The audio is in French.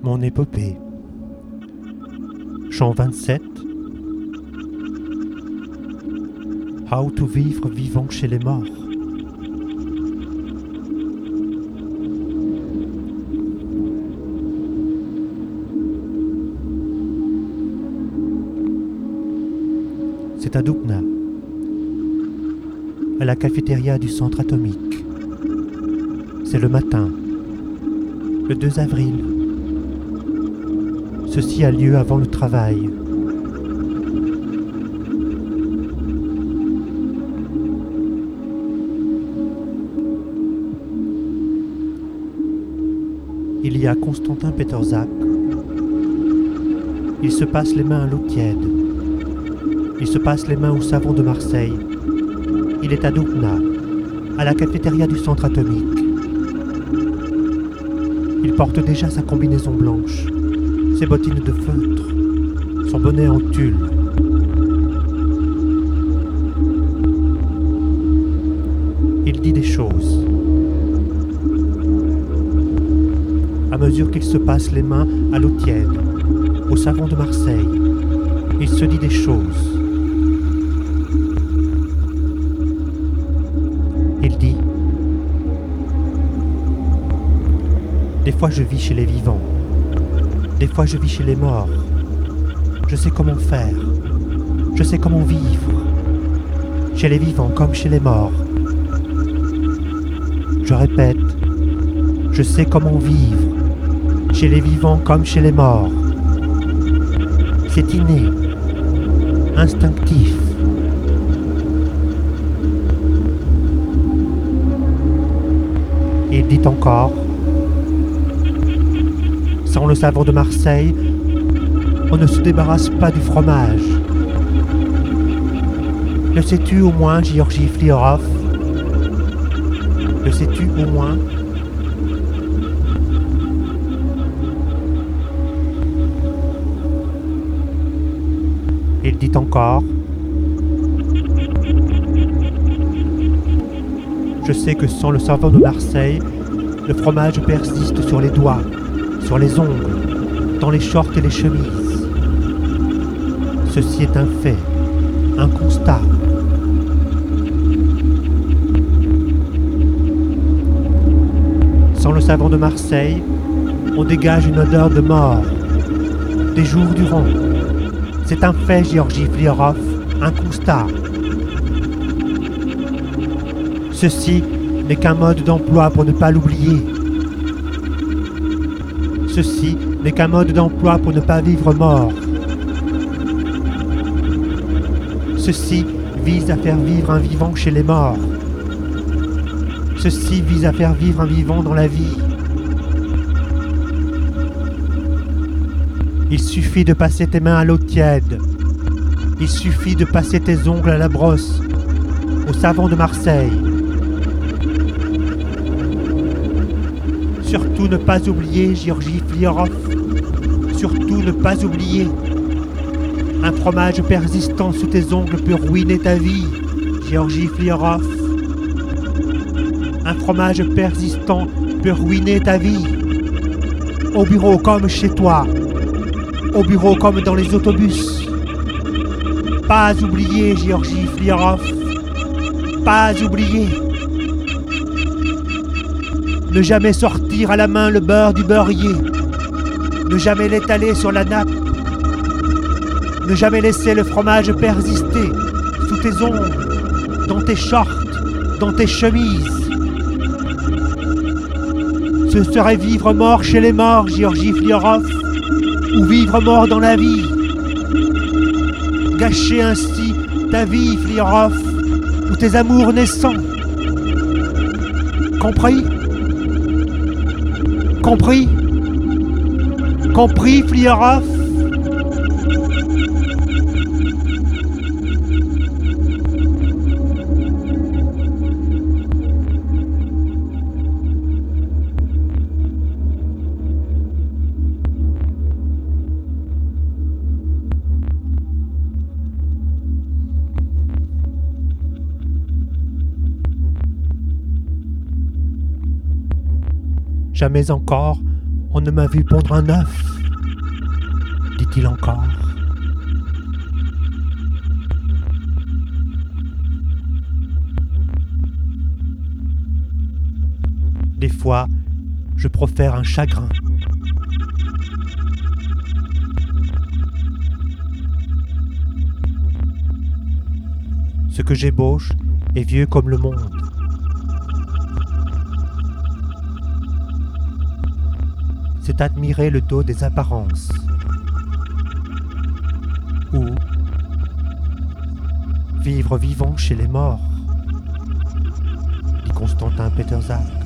Mon épopée. Chant 27. How to vivre vivant chez les morts. C'est à Doubna, à la cafétéria du centre atomique. C'est le matin, le 2 avril. Ceci a lieu avant le travail. Il y a Constantin Peterzak. Il se passe les mains à l'eau tiède. Il se passe les mains au savon de Marseille. Il est à Doubna, à la cafétéria du centre atomique. Il porte déjà sa combinaison blanche, ses bottines de feutre, son bonnet en tulle. Il dit des choses. À mesure qu'il se passe les mains à l'eau tiède, au savon de Marseille, il se dit des choses. Il dit: des fois je vis chez les vivants, des fois je vis chez les morts. Je sais comment faire, je sais comment vivre, chez les vivants comme chez les morts. Je répète, je sais comment vivre, chez les vivants comme chez les morts. C'est inné, instinctif. Et il dit encore: sans le savon de Marseille, on ne se débarrasse pas du fromage. Le sais-tu au moins, Georgi Fliorov? Le sais-tu au moins? Il dit encore: je sais que sans le savon de Marseille, le fromage persiste sur les doigts, sur les ongles, dans les shorts et les chemises. Ceci est un fait, un constat. Sans le savon de Marseille, on dégage une odeur de mort, des jours durant. C'est un fait, Georgi Fliorov, un constat. Ceci n'est qu'un mode d'emploi pour ne pas l'oublier. Ceci n'est qu'un mode d'emploi pour ne pas vivre mort. Ceci vise à faire vivre un vivant chez les morts. Ceci vise à faire vivre un vivant dans la vie. Il suffit de passer tes mains à l'eau tiède. Il suffit de passer tes ongles à la brosse, au savon de Marseille. Surtout ne pas oublier, Georgi Fliorov. Surtout ne pas oublier. Un fromage persistant sous tes ongles peut ruiner ta vie, Georgi Fliorov. Un fromage persistant peut ruiner ta vie. Au bureau comme chez toi. Au bureau comme dans les autobus. Pas oublier, Georgi Fliorov. Pas oublier. Ne jamais sortir à la main le beurre du beurrier. Ne jamais l'étaler sur la nappe. Ne jamais laisser le fromage persister sous tes ongles, dans tes shorts, dans tes chemises. Ce serait vivre mort chez les morts, Georgi Fliorov, ou vivre mort dans la vie. Gâcher ainsi ta vie, Fliorov, ou tes amours naissants. Compris? Compris? Compris, Fliorov? Jamais encore On ne m'a vu pondre un œuf, dit-il encore. Des fois, je profère un chagrin. Ce que j'ébauche est vieux comme le monde. C'est admirer le dos des apparences. Ou vivre vivant chez les morts, dit Constantin Peterza.